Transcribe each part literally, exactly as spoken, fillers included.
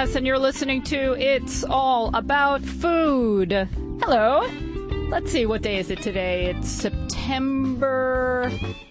Yes, and you're listening to It's All About Food. Hello. Let's see, what day is it today? It's September...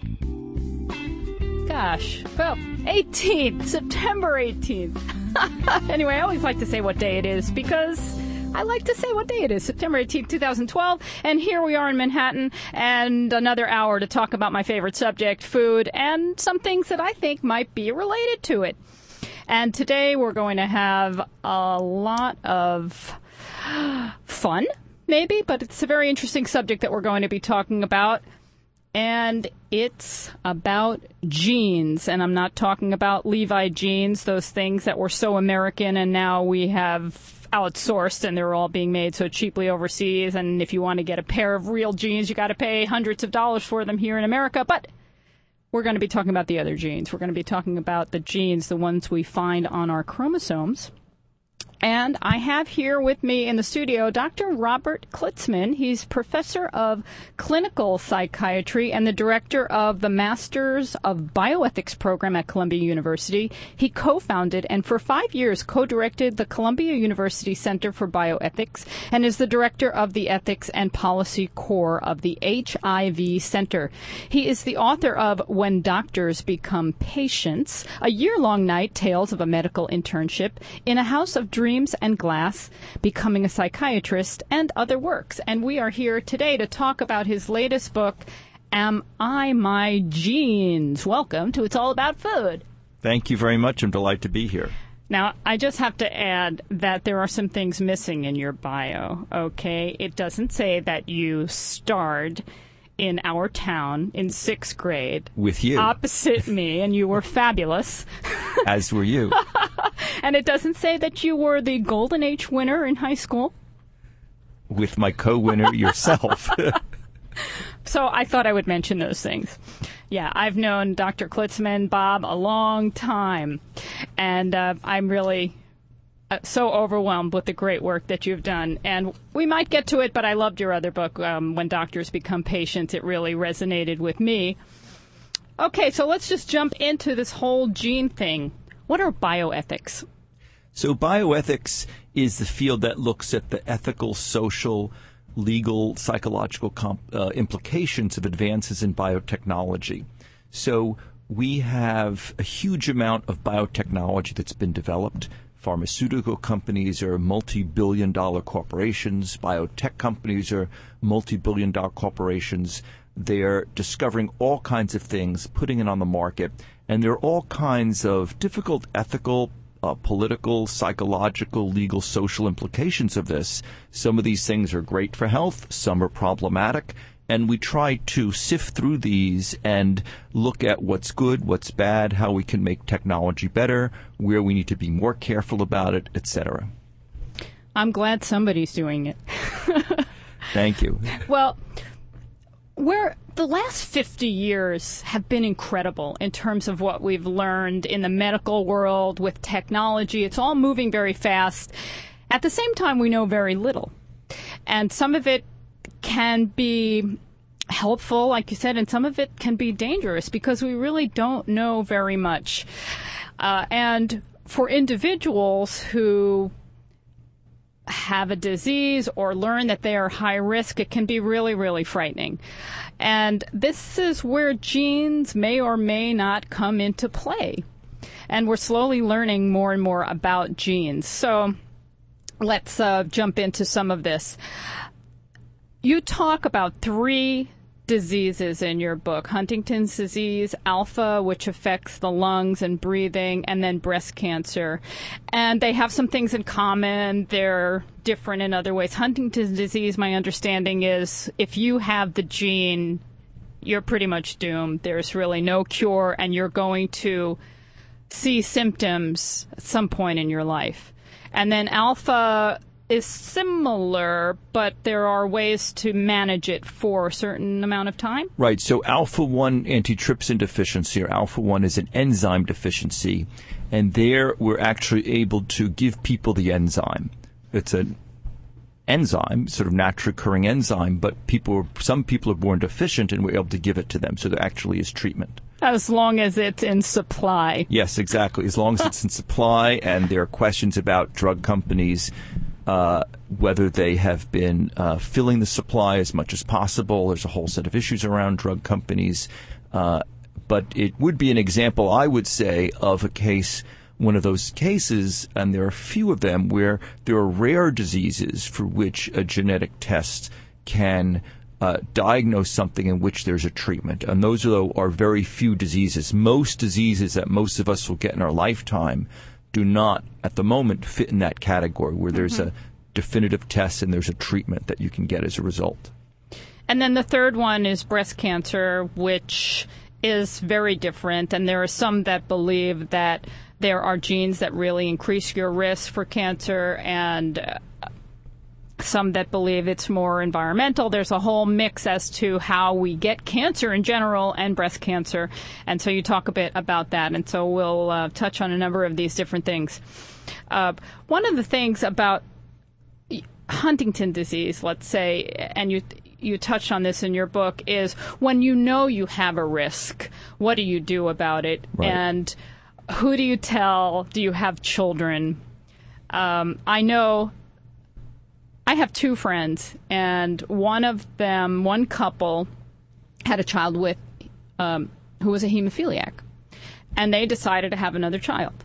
Gosh, well, eighteenth. September eighteenth. Anyway, I always like to say what day it is because I like to say what day it is. September eighteenth, twenty twelve. And here we are in Manhattan, and another hour to talk about my favorite subject, food, and some things that I think might be related to it. And today we're going to have a lot of fun, maybe, but it's a very interesting subject that we're going to be talking about. And it's about jeans. And I'm not talking about Levi jeans, those things that were so American and now we have outsourced and they're all being made so cheaply overseas. And if you want to get a pair of real jeans, you got to pay hundreds of dollars for them here in America. But we're going to be talking about the other genes. We're going to be talking about the genes, the ones we find on our chromosomes. And I have here with me in the studio Doctor Robert Klitzman. He's professor of clinical psychiatry and the director of the Masters of Bioethics program at Columbia University. He co-founded and for five years co-directed the Columbia University Center for Bioethics and is the director of the Ethics and Policy Core of the H I V Center. He is the author of When Doctors Become Patients, a year-long night tales of a medical internship in a house of dreams and glass, Becoming a Psychiatrist, and other works. And we are here today to talk about his latest book, Am I My Genes? Welcome to It's All About Food. Thank you very much. I'm delighted to be here. Now, I just have to add that there are some things missing in your bio, okay? It doesn't say that you starred in our town in sixth grade. With you. Opposite me, and you were fabulous. As were you. And it doesn't say that you were the Golden Age winner in high school. With my co-winner yourself. So I thought I would mention those things. Yeah, I've known Doctor Klitzman, Bob, a long time. And uh, I'm really uh, so overwhelmed with the great work that you've done. And we might get to it, but I loved your other book, um, When Doctors Become Patients. It really resonated with me. Okay, so let's just jump into this whole gene thing. What are bioethics? So bioethics is the field that looks at the ethical, social, legal, psychological comp- uh, implications of advances in biotechnology. So we have a huge amount of biotechnology that's been developed. Pharmaceutical companies are multi-billion dollar corporations. Biotech companies are multi-billion dollar corporations. They're discovering all kinds of things, putting it on the market, and there are all kinds of difficult ethical, uh, political, psychological, legal, social implications of this. Some of these things are great for health, some are problematic, and we try to sift through these and look at what's good, what's bad, how we can make technology better, where we need to be more careful about it, et cetera. I'm glad somebody's doing it. Thank you. Well, Where the last fifty years have been incredible in terms of what we've learned in the medical world with technology. It's all moving very fast. At the same time, we know very little. And some of it can be helpful, like you said, and some of it can be dangerous because we really don't know very much. Uh, and for individuals who have a disease or learn that they are high risk, it can be really, really frightening. And this is where genes may or may not come into play. And we're slowly learning more and more about genes. So let's uh, jump into some of this. You talk about three diseases in your book: Huntington's disease, alpha, which affects the lungs and breathing, and then breast cancer. And they have some things in common. They're different in other ways. Huntington's disease, my understanding is if you have the gene, you're pretty much doomed. There's really no cure, and you're going to see symptoms at some point in your life. And then alpha is similar, but there are ways to manage it for a certain amount of time? Right. So alpha one antitrypsin deficiency, or alpha one, is an enzyme deficiency. And there we're actually able to give people the enzyme. It's an enzyme, sort of naturally occurring enzyme, but people, some people are born deficient and we're able to give it to them. So there actually is treatment. As long as it's in supply. Yes, exactly. As long as it's in supply, and there are questions about drug companies, uh, whether they have been uh, filling the supply as much as possible. There's a whole set of issues around drug companies. Uh, but it would be an example, I would say, of a case, one of those cases, and there are few of them, where there are rare diseases for which a genetic test can uh, diagnose something in which there's a treatment. And those, though, are very few diseases. Most diseases that most of us will get in our lifetime do not, at the moment, fit in that category where there's mm-hmm. a definitive test and there's a treatment that you can get as a result. And then the third one is breast cancer, which is very different. And there are some that believe that there are genes that really increase your risk for cancer, and uh, some that believe it's more environmental. There's a whole mix as to how we get cancer in general and breast cancer. And so you talk a bit about that. And so we'll uh, touch on a number of these different things. Uh, one of the things about Huntington disease, let's say, and you you touched on this in your book, is when you know you have a risk, what do you do about it? Right. And who do you tell? Do you have children? Um, I know I have two friends, and one of them, one couple, had a child with um, who was a hemophiliac, and they decided to have another child.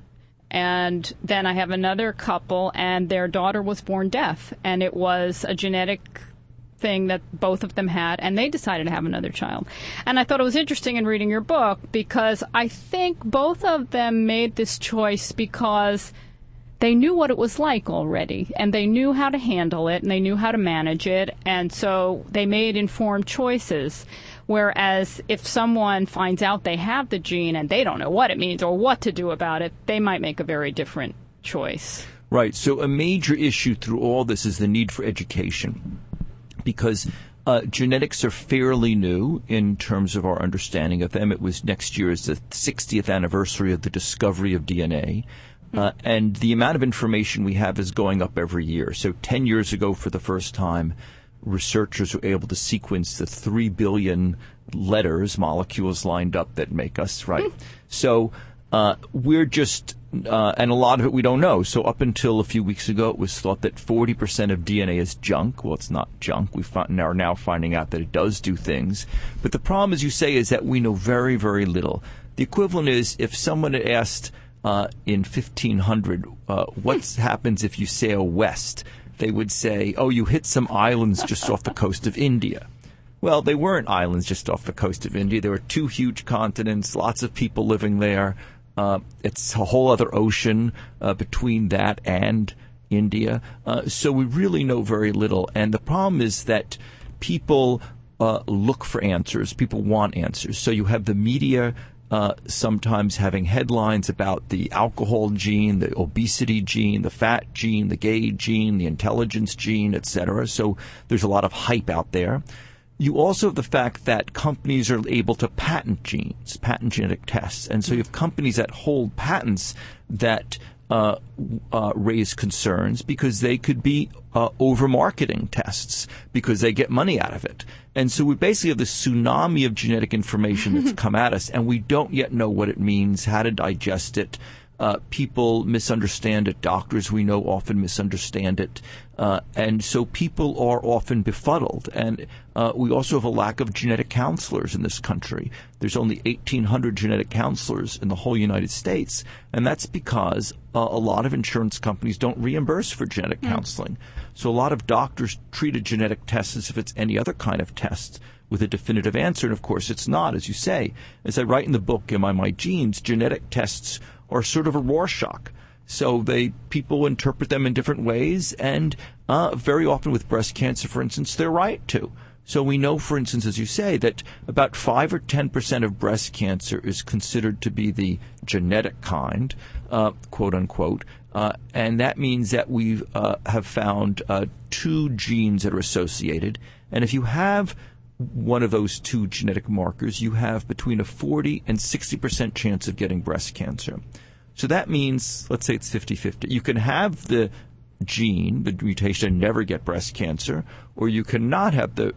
And then I have another couple, and their daughter was born deaf, and it was a genetic thing that both of them had, and they decided to have another child. And I thought it was interesting in reading your book, because I think both of them made this choice because they knew what it was like already, and they knew how to handle it, and they knew how to manage it, and so they made informed choices. Whereas if someone finds out they have the gene and they don't know what it means or what to do about it, they might make a very different choice. Right. So a major issue through all this is the need for education, because uh, genetics are fairly new in terms of our understanding of them. It was next year is the sixtieth anniversary of the discovery of D N A. Uh, and the amount of information we have is going up every year. So ten years ago, for the first time, researchers were able to sequence the three billion letters, molecules lined up that make us, right? So uh, we're just, uh, and a lot of it we don't know. So up until a few weeks ago, it was thought that forty percent of D N A is junk. Well, it's not junk. We find, are now finding out that it does do things. But the problem, as you say, is that we know very, very little. The equivalent is if someone had asked uh, in fifteen hundred, uh, what happens if you sail west? They would say, oh, you hit some islands just off the coast of India. Well, they weren't islands just off the coast of India. There were two huge continents, lots of people living there. Uh, it's a whole other ocean uh, between that and India. Uh, so we really know very little. And the problem is that people uh, look for answers. People want answers. So you have the media Uh, sometimes having headlines about the alcohol gene, the obesity gene, the fat gene, the gay gene, the intelligence gene, et cetera. So there's a lot of hype out there. You also have the fact that companies are able to patent genes, patent genetic tests. And so you have companies that hold patents that uh, uh, raise concerns because they could be uh, over-marketing tests because they get money out of it. And so we basically have this tsunami of genetic information that's come at us, and we don't yet know what it means, how to digest it. Uh, people misunderstand it. Doctors, we know, often misunderstand it. Uh, and so people are often befuddled. And uh, we also have a lack of genetic counselors in this country. There's only eighteen hundred genetic counselors in the whole United States. And that's because uh, a lot of insurance companies don't reimburse for genetic mm. counseling. So a lot of doctors treat a genetic test as if it's any other kind of test with a definitive answer. And, of course, it's not, as you say. As I write in the book, Am I My Genes, genetic tests are sort of a Rorschach. So they people interpret them in different ways, and uh, very often with breast cancer, for instance, they're right to. So we know, for instance, as you say, that about five or ten percent of breast cancer is considered to be the genetic kind, uh, quote unquote, uh, and that means that we uh, have found uh, two genes that are associated. And if you have one of those two genetic markers, you have between a forty and sixty percent chance of getting breast cancer. So that means, let's say it's fifty-fifty. You can have the gene, the mutation, and never get breast cancer, or you cannot have the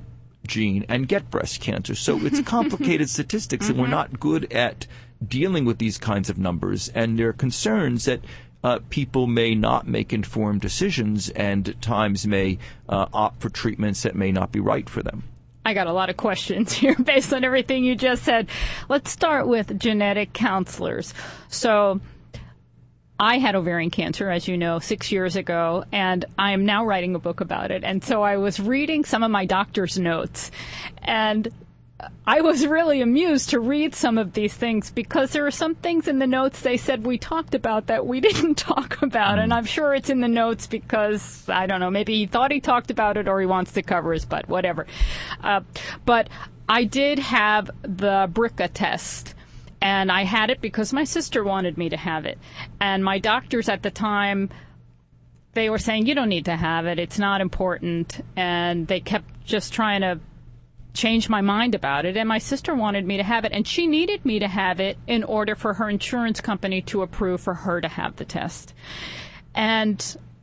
gene and get breast cancer. So it's complicated statistics, mm-hmm. and we're not good at dealing with these kinds of numbers. And there are concerns that uh, people may not make informed decisions and at times may uh, opt for treatments that may not be right for them. I got a lot of questions here based on everything you just said. Let's start with genetic counselors. So I had ovarian cancer, as you know, six years ago, and I am now writing a book about it. And so I was reading some of my doctor's notes, and I was really amused to read some of these things because there are some things in the notes they said we talked about that we didn't talk about. And I'm sure it's in the notes because, I don't know, maybe he thought he talked about it or he wants to cover his butt, whatever. Uh, but I did have the B R C A test. And I had it because my sister wanted me to have it. And my doctors at the time, they were saying, you don't need to have it. It's not important. And they kept just trying to change my mind about it. And my sister wanted me to have it. And she needed me to have it in order for her insurance company to approve for her to have the test. And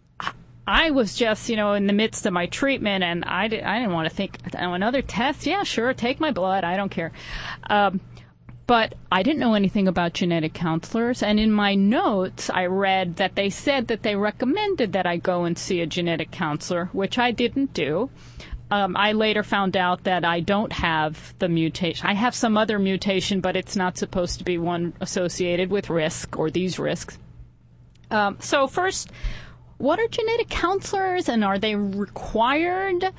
I was just, you know, in the midst of my treatment, and I, did, I didn't want to think, oh, another test? Yeah, sure, take my blood. I don't care. Um, But I didn't know anything about genetic counselors, and in my notes I read that they said that they recommended that I go and see a genetic counselor, which I didn't do. Um, I later found out that I don't have the mutation. I have some other mutation, but it's not supposed to be one associated with risk or these risks. Um, so first, what are genetic counselors, and are they required?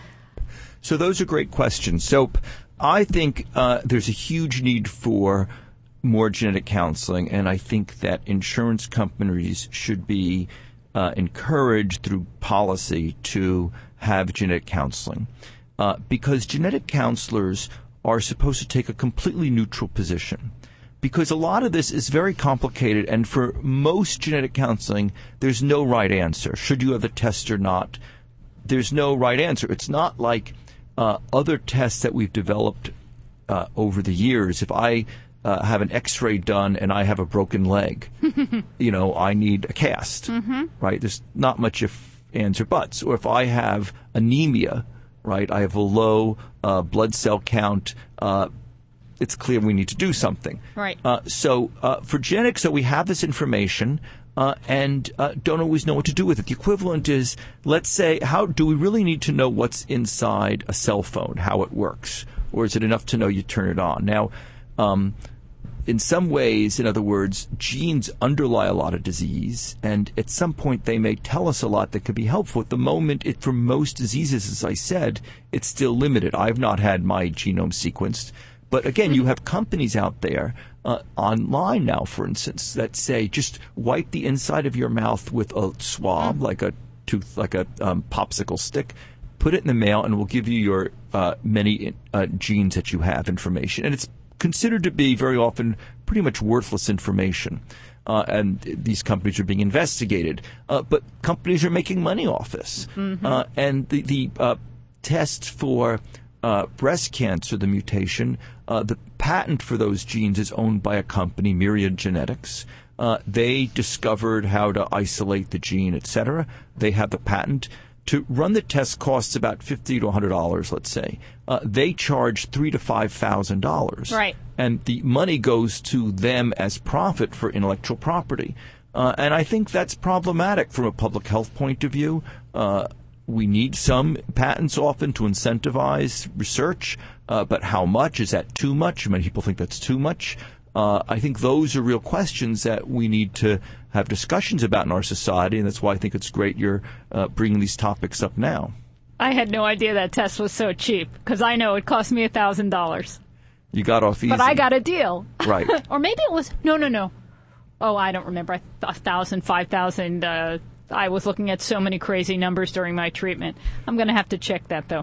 So those are great questions. So I think uh, there's a huge need for more genetic counseling, and I think that insurance companies should be uh, encouraged through policy to have genetic counseling, uh, because genetic counselors are supposed to take a completely neutral position. Because a lot of this is very complicated, and for most genetic counseling, there's no right answer. Should you have the test or not? There's no right answer. It's not like Uh, other tests that we've developed uh, over the years. If I uh, have an X-ray done and I have a broken leg, you know, I need a cast, mm-hmm. right? There's not much if, ands, or buts. Or if I have anemia, right, I have a low uh, blood cell count, uh, it's clear we need to do something. Right. Uh, so uh, for genetics, so we have this information, Uh, and uh, don't always know what to do with it. The equivalent is, let's say, how do we really need to know what's inside a cell phone, how it works? Or is it enough to know you turn it on? Now, um, in some ways, in other words, genes underlie a lot of disease, and at some point they may tell us a lot that could be helpful. At the moment, it, for most diseases, as I said, it's still limited. I've not had my genome sequenced. But again, you have companies out there uh, online now, for instance, that say just wipe the inside of your mouth with a swab, mm. like a tooth, like a um, popsicle stick, put it in the mail, and we'll give you your uh, many uh, genes that you have information. And it's considered to be very often pretty much worthless information. Uh, and these companies are being investigated. Uh, but companies are making money off this. Mm-hmm. Uh, and the, the uh, test for Uh, breast cancer, the mutation, uh, the patent for those genes is owned by a company, Myriad Genetics. Uh, they discovered how to isolate the gene, et cetera. They have the patent. To run the test costs about fifty to one hundred dollars, let's say. Uh, they charge three to five thousand dollars. Right. And the money goes to them as profit for intellectual property. Uh, and I think that's problematic from a public health point of view. Uh, We need some patents often to incentivize research, uh, but how much? Is that too much? Many people think that's too much. Uh, I think those are real questions that we need to have discussions about in our society, and that's why I think it's great you're uh, bringing these topics up now. I had no idea that test was so cheap, because I know it cost me one thousand dollars. You got off easy. But I got a deal. Right. Or maybe it was, no, no, no. Oh, I don't remember. one thousand, five thousand, uh, I was looking at so many crazy numbers during my treatment. I'm going to have to check that, though.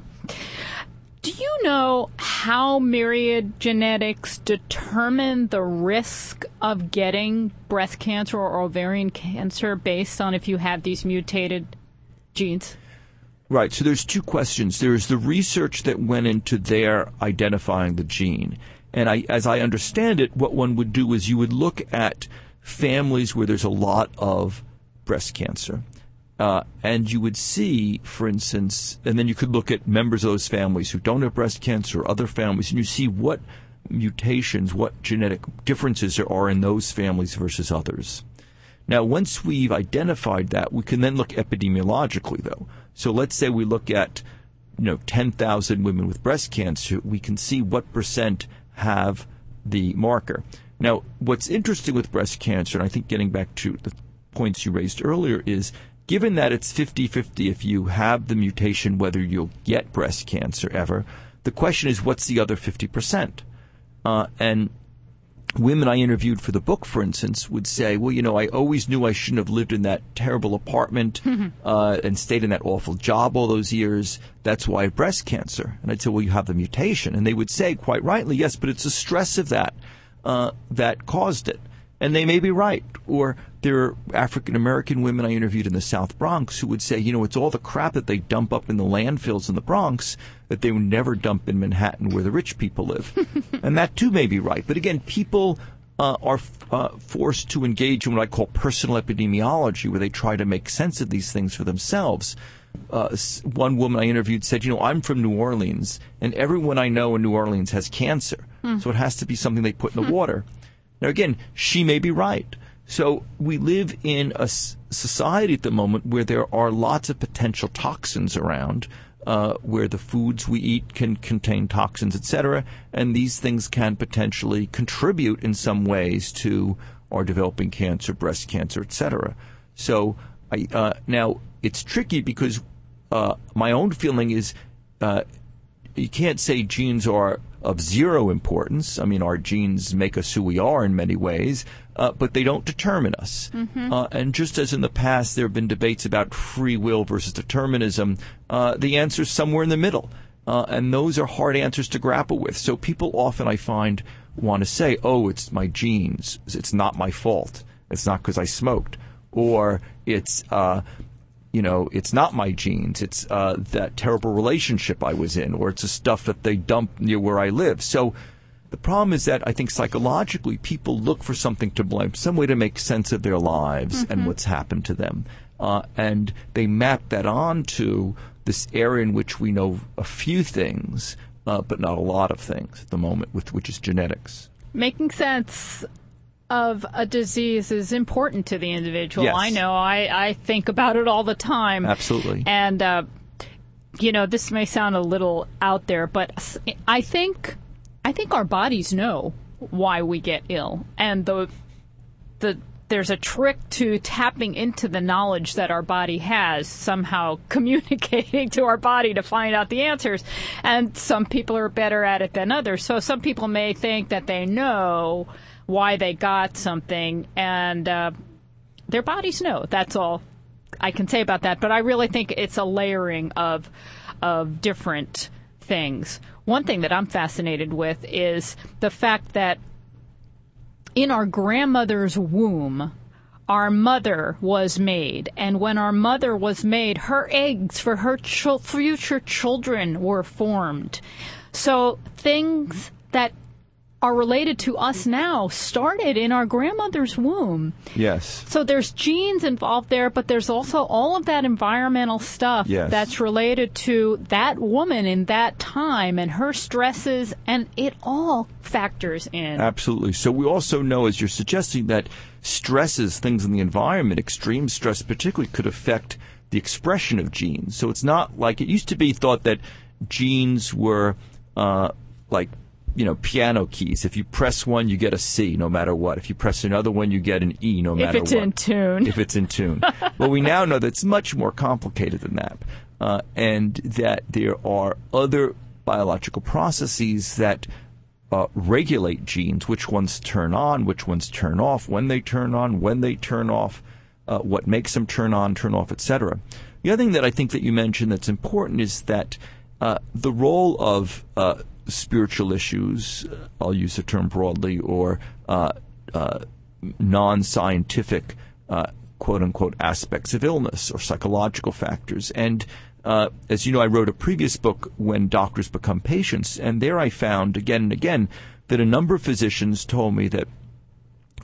Do you know how Myriad Genetics determine the risk of getting breast cancer or ovarian cancer based on if you have these mutated genes? Right. So there's two questions. There's the research that went into their identifying the gene. And I, as I understand it, what one would do is you would look at families where there's a lot of breast cancer. Uh, and you would see, for instance, and then you could look at members of those families who don't have breast cancer or other families, and you see what mutations, what genetic differences there are in those families versus others. Now, once we've identified that, we can then look epidemiologically, though. So let's say we look at, you know, ten thousand women with breast cancer. We can see what percent have the marker. Now, what's interesting with breast cancer, and I think getting back to the points you raised earlier, is given that it's fifty-fifty if you have the mutation, whether you'll get breast cancer ever, the question is, what's the other fifty percent? Uh, and women I interviewed for the book, for instance, would say, well, you know, I always knew I shouldn't have lived in that terrible apartment uh, and stayed in that awful job all those years. That's why I have breast cancer. And I'd say, well, you have the mutation. And they would say, quite rightly, yes, but it's the stress of that uh, that caused it. And they may be right. Or there are African-American women I interviewed in the South Bronx who would say, you know, it's all the crap that they dump up in the landfills in the Bronx that they would never dump in Manhattan where the rich people live. And that, too, may be right. But, again, people uh, are uh, forced to engage in what I call personal epidemiology, where they try to make sense of these things for themselves. Uh, one woman I interviewed said, you know, I'm from New Orleans, and everyone I know in New Orleans has cancer. Mm. So it has to be something they put in the water. Now, again, she may be right. So we live in a society at the moment where there are lots of potential toxins around, uh, where the foods we eat can contain toxins, et cetera, and these things can potentially contribute in some ways to our developing cancer, breast cancer, et cetera. So I, uh, now it's tricky because uh, my own feeling is uh, you can't say genes are of zero importance. I mean, our genes make us who we are in many ways, uh, but they don't determine us. Mm-hmm. Uh, and just as in the past there have been debates about free will versus determinism, uh, the answer is somewhere in the middle. Uh, and those are hard answers to grapple with. So people often, I find, want to say, oh, it's my genes. It's not my fault. It's not because I smoked. Or it's... Uh, You know, it's not my genes. It's uh, that terrible relationship I was in, or it's the stuff that they dump near where I live. So the problem is that I think psychologically people look for something to blame, some way to make sense of their lives mm-hmm. and what's happened to them. Uh, and they map that onto this area in which we know a few things, uh, but not a lot of things at the moment, with which is genetics. Making sense of a disease is important to the individual. Yes. I know. I, I think about it all the time. Absolutely. And, uh, you know, this may sound a little out there, but I think I think our bodies know why we get ill. And the the there's a trick to tapping into the knowledge that our body has, somehow communicating to our body to find out the answers. And some people are better at it than others. So some people may think that they know why they got something, and uh, their bodies know. That's all I can say about that. But I really think it's a layering of of different things. One thing that I'm fascinated with is the fact that in our grandmother's womb, our mother was made. And when our mother was made, her eggs for her ch- future children were formed. So things that are related to us now started in our grandmother's womb. Yes. So there's genes involved there, but there's also all of that environmental stuff yes. that's related to that woman in that time and her stresses, and it all factors in. Absolutely. So we also know, as you're suggesting, that stresses, things in the environment, extreme stress particularly, could affect the expression of genes. So it's not like it used to be thought that genes were uh, like you know, piano keys. If you press one, you get a C no matter what. If you press another one, you get an E no matter what. If it's in tune. If it's in tune. Well, we now know that it's much more complicated than that, uh, and that there are other biological processes that uh, regulate genes, which ones turn on, which ones turn off, when they turn on, when they turn off, uh, what makes them turn on, turn off, et cetera. The other thing that I think that you mentioned that's important is that uh, the role of uh, spiritual issues, I'll use the term broadly, or uh, uh, non-scientific, uh, quote-unquote, aspects of illness or psychological factors. And uh, as you know, I wrote a previous book, When Doctors Become Patients, and there I found again and again that a number of physicians told me that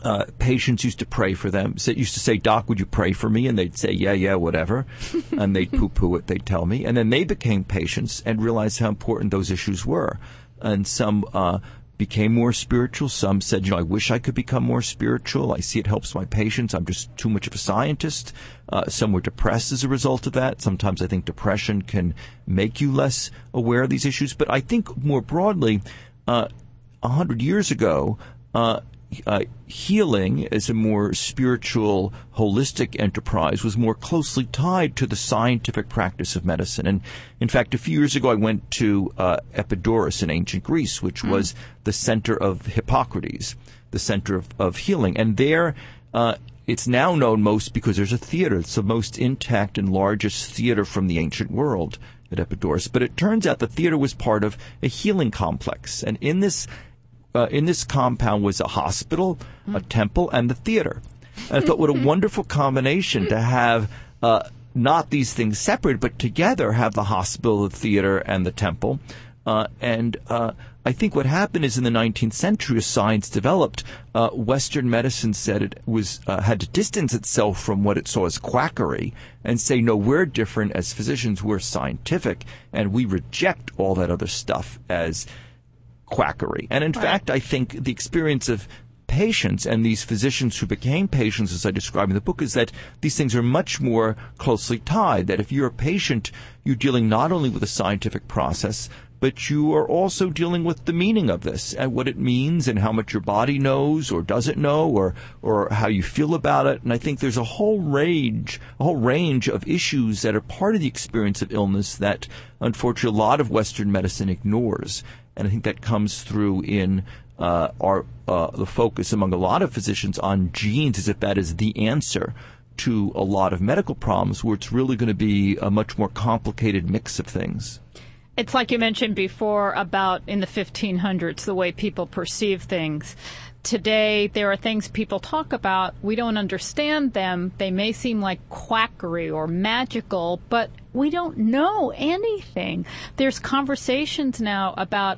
Uh, patients used to pray for them. So, used to say, "Doc, would you pray for me?" And they'd say, "Yeah, yeah, whatever." And they'd poo-poo it, they'd tell me. And then they became patients and realized how important those issues were. And some uh, became more spiritual. Some said, you know, I wish I could become more spiritual. I see it helps my patients. I'm just too much of a scientist. Uh, some were depressed as a result of that. Sometimes I think depression can make you less aware of these issues. But I think more broadly, uh, a hundred years ago, uh, Uh, healing as a more spiritual, holistic enterprise was more closely tied to the scientific practice of medicine. And in fact, a few years ago, I went to uh, Epidaurus in ancient Greece, which mm. was the center of Hippocrates, the center of, of healing. And there, uh, it's now known most because there's a theater. It's the most intact and largest theater from the ancient world at Epidaurus. But it turns out the theater was part of a healing complex. And in this Uh, in this compound was a hospital, a temple, and the theater. And I thought, what a wonderful combination to have uh, not these things separate, but together have the hospital, the theater, and the temple. Uh, and uh, I think what happened is in the nineteenth century, as science developed, uh, Western medicine said it was uh, had to distance itself from what it saw as quackery and say, no, we're different as physicians, we're scientific, and we reject all that other stuff as quackery. And in right. fact, I think the experience of patients and these physicians who became patients, as I describe in the book, is that these things are much more closely tied, that if you're a patient, you're dealing not only with a scientific process, but you are also dealing with the meaning of this and what it means and how much your body knows or doesn't know or or how you feel about it. And I think there's a whole range, a whole range of issues that are part of the experience of illness that, unfortunately, a lot of Western medicine ignores. And I think that comes through in uh, our uh, the focus among a lot of physicians on genes, as if that is the answer to a lot of medical problems, where it's really going to be a much more complicated mix of things. It's like you mentioned before about in the fifteen hundreds, the way people perceive things. Today, there are things people talk about. We don't understand them. They may seem like quackery or magical, but we don't know anything. There's conversations now about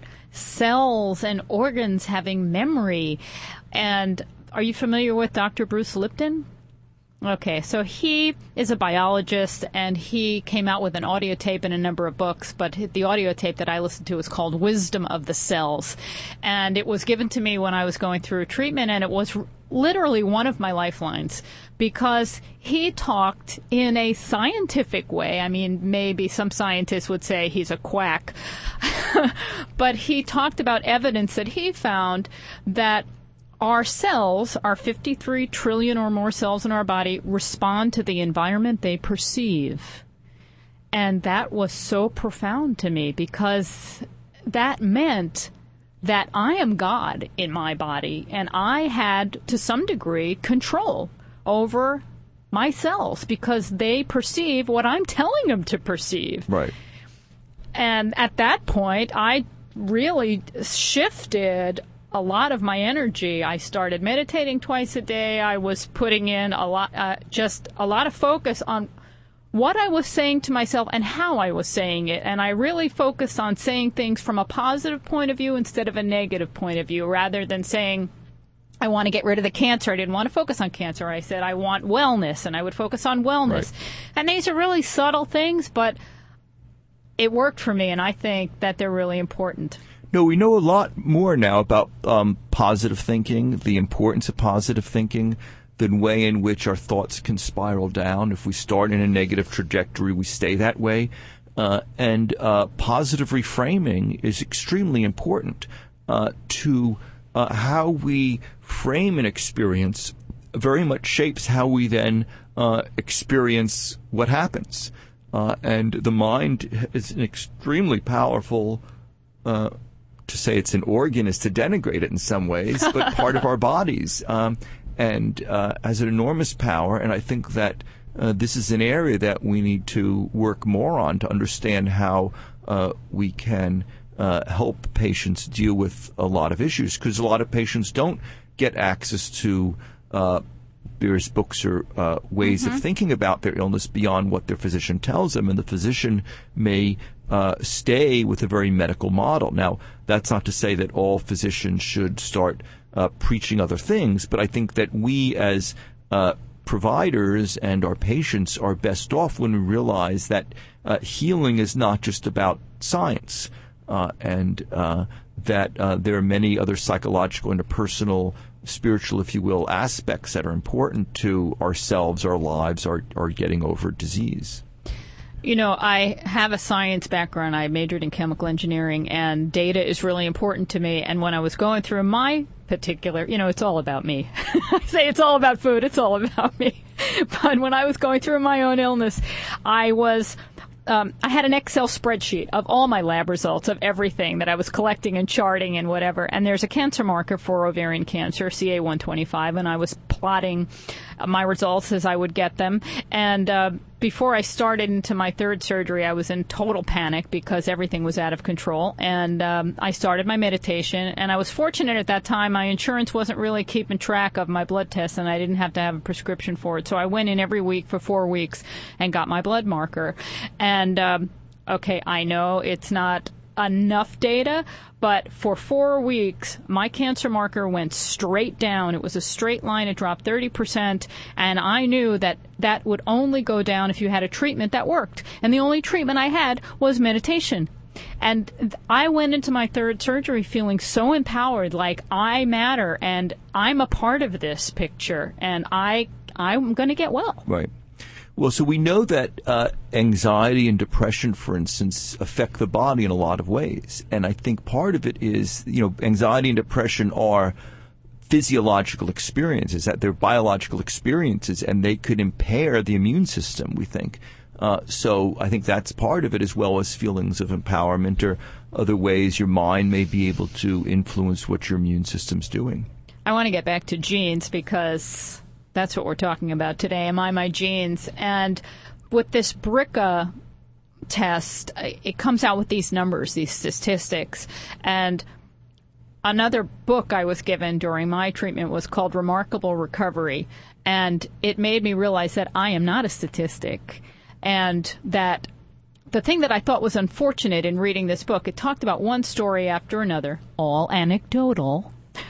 cells and organs having memory. And are you familiar with Doctor Bruce Lipton? Okay, so he is a biologist, and he came out with an audio tape and a number of books, but the audio tape that I listened to was called Wisdom of the Cells. And it was given to me when I was going through treatment, and it was literally one of my lifelines because he talked in a scientific way. I mean, maybe some scientists would say he's a quack, but he talked about evidence that he found that our cells, our fifty-three trillion or more cells in our body, respond to the environment they perceive. And that was so profound to me because that meant that I am God in my body, and I had, to some degree, control over my cells because they perceive what I'm telling them to perceive. Right. And at that point, I really shifted a lot of my energy. I started meditating twice a day. I was putting in a lot, uh, just a lot of focus on what I was saying to myself and how I was saying it. And I really focused on saying things from a positive point of view instead of a negative point of view, rather than saying, I want to get rid of the cancer. I didn't want to focus on cancer. I said, I want wellness, and I would focus on wellness. Right. And these are really subtle things, but it worked for me, and I think that they're really important. No, we know a lot more now about um, positive thinking, the importance of positive thinking, the way in which our thoughts can spiral down. If we start in a negative trajectory, we stay that way. Uh, and uh, positive reframing is extremely important uh, to uh, how we frame an experience. Very much shapes how we then uh, experience what happens. Uh, and the mind is an extremely powerful uh to say it's an organ is to denigrate it in some ways, but part of our bodies, um, and uh, has an enormous power. And I think that uh, this is an area that we need to work more on to understand how uh, we can uh, help patients deal with a lot of issues, because a lot of patients don't get access to uh, various books or uh, ways mm-hmm. of thinking about their illness beyond what their physician tells them, and the physician may uh, stay with a very medical model. Now, that's not to say that all physicians should start uh, preaching other things. But I think that we as uh, providers and our patients are best off when we realize that uh, healing is not just about science, uh, and uh, that uh, there are many other psychological, interpersonal, spiritual, if you will, aspects that are important to ourselves, our lives, our, our getting over disease. You know, I have a science background. I majored in chemical engineering, and data is really important to me. And when I was going through my particular, you know, it's all about me. I say it's all about food. It's all about me. But when I was going through my own illness, I was... Um, I had an Excel spreadsheet of all my lab results of everything that I was collecting and charting and whatever. And there's a cancer marker for ovarian cancer, C A one twenty-five, and I was plotting my results as I would get them. And uh, before I started into my third surgery, I was in total panic because everything was out of control. And um, I started my meditation. And I was fortunate at that time. My insurance wasn't really keeping track of my blood tests, and I didn't have to have a prescription for it. So I went in every week for four weeks and got my blood marker. And, um, okay, I know it's not enough data, but for four weeks, my cancer marker went straight down. It was a straight line. It dropped thirty percent, and I knew that that would only go down if you had a treatment that worked. And the only treatment I had was meditation. And I went into my third surgery feeling so empowered, like I matter, and I'm a part of this picture, and I, I'm going to get well. Right. Well, so we know that uh, anxiety and depression, for instance, affect the body in a lot of ways. And I think part of it is, you know, anxiety and depression are physiological experiences, that they're biological experiences, and they could impair the immune system, we think. Uh, so I think that's part of it, as well as feelings of empowerment or other ways your mind may be able to influence what your immune system's doing. I want to get back to genes because... that's what we're talking about today. Am I my genes? And with this BRCA test, it comes out with these numbers, these statistics. And another book I was given during my treatment was called Remarkable Recovery. And it made me realize that I am not a statistic. And that the thing that I thought was unfortunate in reading this book, it talked about one story after another, all anecdotal,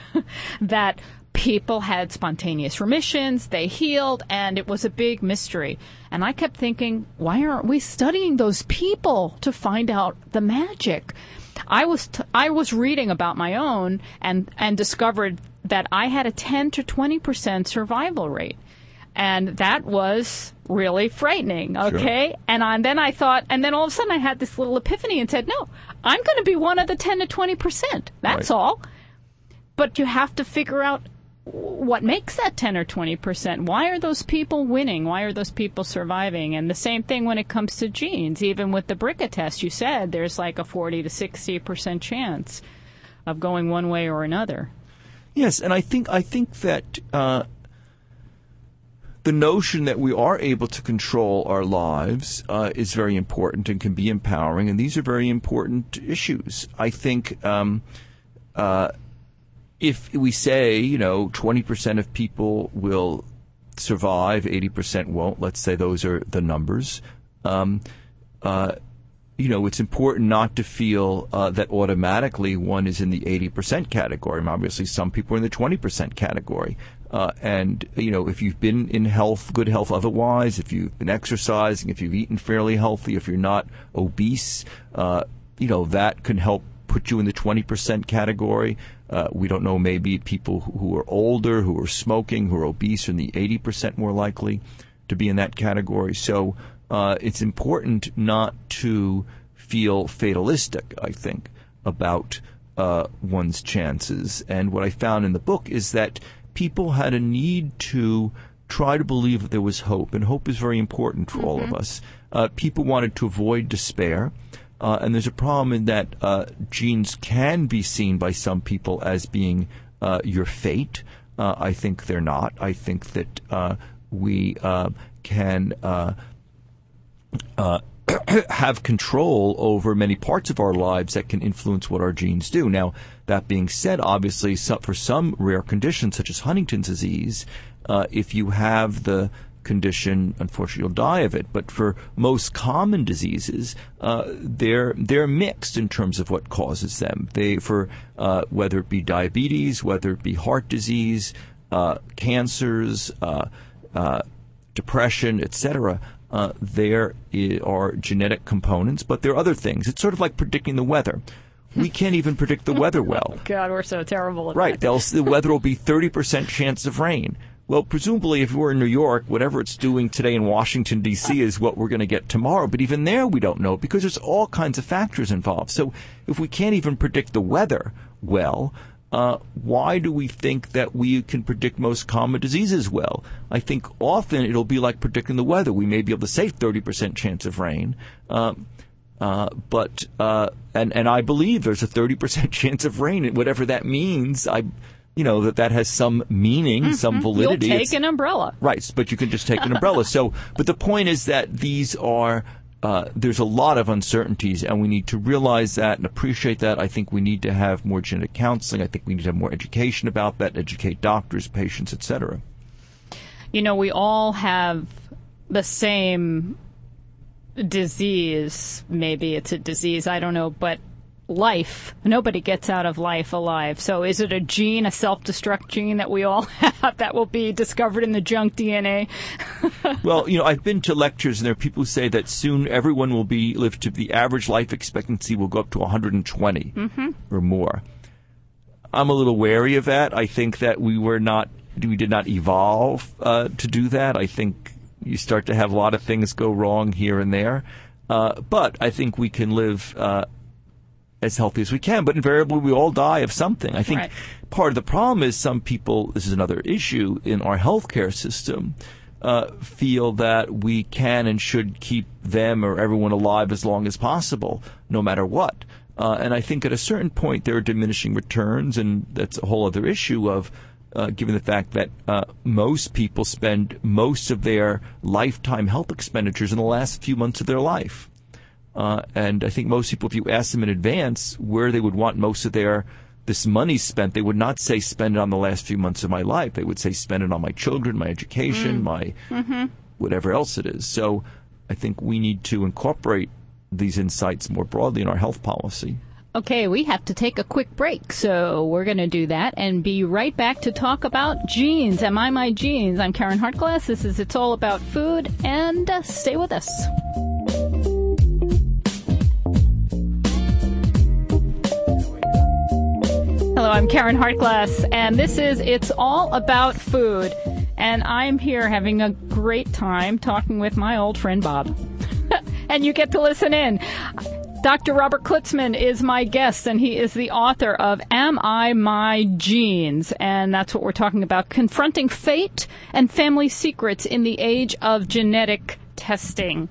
that people had spontaneous remissions, they healed, and it was a big mystery. And I kept thinking, why aren't we studying those people to find out the magic? I was t- I was reading about my own and, and discovered that I had a ten to twenty percent survival rate. And that was really frightening, okay? Sure. And, I, and then I thought, and then all of a sudden I had this little epiphany and said, no, I'm going to be one of the ten to twenty percent. That's right. All. But you have to figure out what makes that ten or twenty percent? Why are those people winning? Why are those people surviving? And the same thing when it comes to genes. Even with the BRCA test, you said there's like a forty to sixty percent chance of going one way or another. Yes, and I think I think that uh, the notion that we are able to control our lives uh, is very important and can be empowering, and these are very important issues. I think um, uh, if we say, you know, twenty percent of people will survive, eighty percent won't, let's say those are the numbers, um, uh, you know, it's important not to feel uh, that automatically one is in the eighty percent category. And obviously, some people are in the twenty percent category. Uh, and, you know, if you've been in health, good health otherwise, if you've been exercising, if you've eaten fairly healthy, if you're not obese, uh, you know, that can help put you in the twenty percent category. Uh, we don't know, maybe people who are older, who are smoking, who are obese, are in the eighty percent more likely to be in that category. So uh, it's important not to feel fatalistic, I think, about uh, one's chances. And what I found in the book is that people had a need to try to believe that there was hope, and hope is very important for mm-hmm. all of us. Uh, people wanted to avoid despair. Uh, and there's a problem in that uh, genes can be seen by some people as being uh, your fate. Uh, I think they're not. I think that uh, we uh, can uh, uh, have control over many parts of our lives that can influence what our genes do. Now, that being said, obviously, some, for some rare conditions, such as Huntington's disease, uh, if you have the condition, unfortunately, you'll die of it. But for most common diseases, uh, they're they're mixed in terms of what causes them. They for uh, whether it be diabetes, whether it be heart disease, uh, cancers, uh, uh, depression, et cetera. Uh, there are genetic components, but there are other things. It's sort of like predicting the weather. We can't even predict the weather well. Oh, God, we're so terrible at right. that. Right. The weather will be thirty percent chance of rain. Well, presumably, if we're in New York, whatever it's doing today in Washington, D C is what we're going to get tomorrow. But even there, we don't know because there's all kinds of factors involved. So if we can't even predict the weather well, uh, why do we think that we can predict most common diseases well? I think often it'll be like predicting the weather. We may be able to say thirty percent chance of rain. Um, uh, but, uh, and, and I believe there's a thirty percent chance of rain, whatever that means. I, You know, that that has some meaning, mm-hmm. some validity. You'll take it's, an umbrella. Right, but you can just take an umbrella. So, but the point is that these are, uh, there's a lot of uncertainties, and we need to realize that and appreciate that. I think we need to have more genetic counseling. I think we need to have more education about that, educate doctors, patients, et cetera. You know, we all have the same disease. Maybe it's a disease, I don't know, but life. Nobody gets out of life alive. So is it a gene, a self-destruct gene that we all have that will be discovered in the junk D N A? Well, you know, I've been to lectures, and there are people who say that soon everyone will be lived to the average life expectancy will go up to one hundred twenty mm-hmm. or more. I'm a little wary of that. I think that we were not, we did not evolve uh, to do that. I think you start to have a lot of things go wrong here and there. Uh, but I think we can live uh, as healthy as we can, but invariably we all die of something. I think right. part of the problem is some people, this is another issue in our healthcare system, uh, feel that we can and should keep them or everyone alive as long as possible, no matter what. Uh, and I think at a certain point there are diminishing returns, and that's a whole other issue of uh, given the fact that uh, most people spend most of their lifetime health expenditures in the last few months of their life. Uh, and I think most people, if you ask them in advance where they would want most of their this money spent, they would not say spend it on the last few months of my life. They would say spend it on my children, my education, mm. my mm-hmm. whatever else it is. So I think we need to incorporate these insights more broadly in our health policy. Okay, we have to take a quick break, so we're going to do that and be right back to talk about genes. Am I my genes? I'm Karen Hartglass. This is It's All About Food, and uh, stay with us. Hello, I'm Karen Hartglass, and this is It's All About Food. And I'm here having a great time talking with my old friend Bob. And you get to listen in. Doctor Robert Klitzman is my guest, and he is the author of Am I My Genes? And that's what we're talking about, confronting fate and family secrets in the age of genetic testing.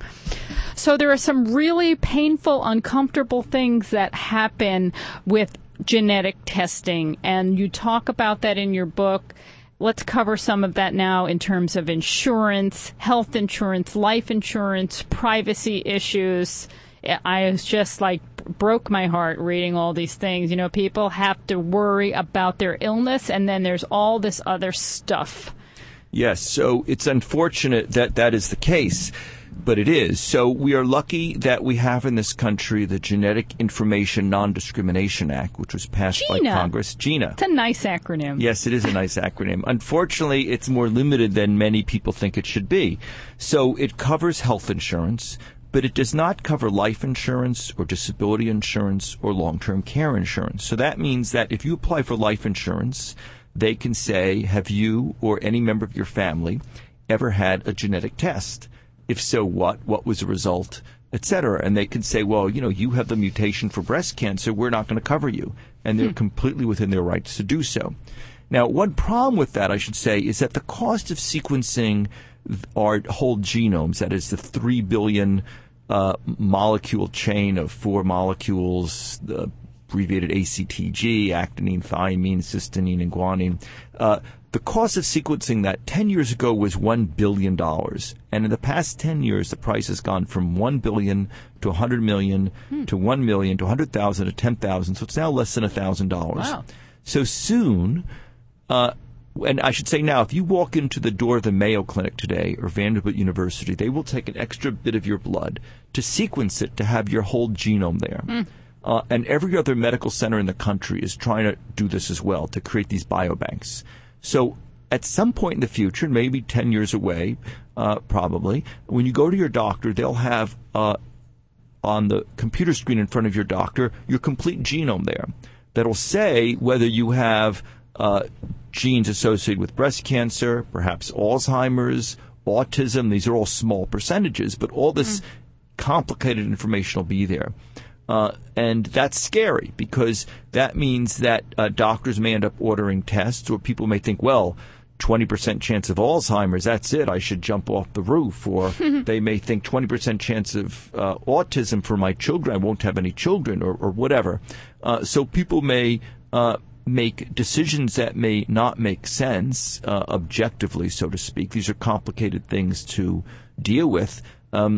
So there are some really painful, uncomfortable things that happen with genetic testing, and you talk about that in your book. Let's cover some of that now in terms of insurance, health insurance, life insurance, privacy issues. I was just like broke my heart reading all these things. You know, people have to worry about their illness, and then there's all this other stuff. Yes, so it's unfortunate that that is the case, but it is. So we are lucky that we have in this country the Genetic Information Non-Discrimination Act, which was passed GINA. by Congress. GINA. It's a nice acronym. Yes, it is a nice acronym. Unfortunately, it's more limited than many people think it should be. So it covers health insurance, but it does not cover life insurance or disability insurance or long-term care insurance. So that means that if you apply for life insurance, they can say, have you or any member of your family ever had a genetic test? If so, what? What was the result? Et cetera. And they can say, well, you know, you have the mutation for breast cancer. We're not going to cover you. And they're hmm. completely within their rights to do so. Now, one problem with that, I should say, is that the cost of sequencing our whole genomes, that is the three billion uh, molecule chain of four molecules, the abbreviated A C T G, actinine, thymine, cysteine, and guanine. Uh, the cost of sequencing that ten years ago was one billion dollars. And in the past ten years, the price has gone from one billion dollars to one hundred million dollars hmm. to one million dollars to one hundred thousand dollars to ten thousand dollars. So it's now less than one thousand dollars. Wow. So soon, uh, and I should say now, if you walk into the door of the Mayo Clinic today or Vanderbilt University, they will take an extra bit of your blood to sequence it to have your whole genome there. Mm. Uh, and every other medical center in the country is trying to do this as well, to create these biobanks. So at some point in the future, maybe ten years away, uh, probably, when you go to your doctor, they'll have uh, on the computer screen in front of your doctor your complete genome there that'll say whether you have uh, genes associated with breast cancer, perhaps Alzheimer's, autism. These are all small percentages, but all this mm. complicated information will be there. Uh, and that's scary because that means that uh, doctors may end up ordering tests, or people may think, well, twenty percent chance of Alzheimer's, that's it, I should jump off the roof. Or they may think twenty percent chance of uh, autism for my children, I won't have any children, or, or whatever. Uh, so people may uh, make decisions that may not make sense uh, objectively, so to speak. These are complicated things to deal with. Um,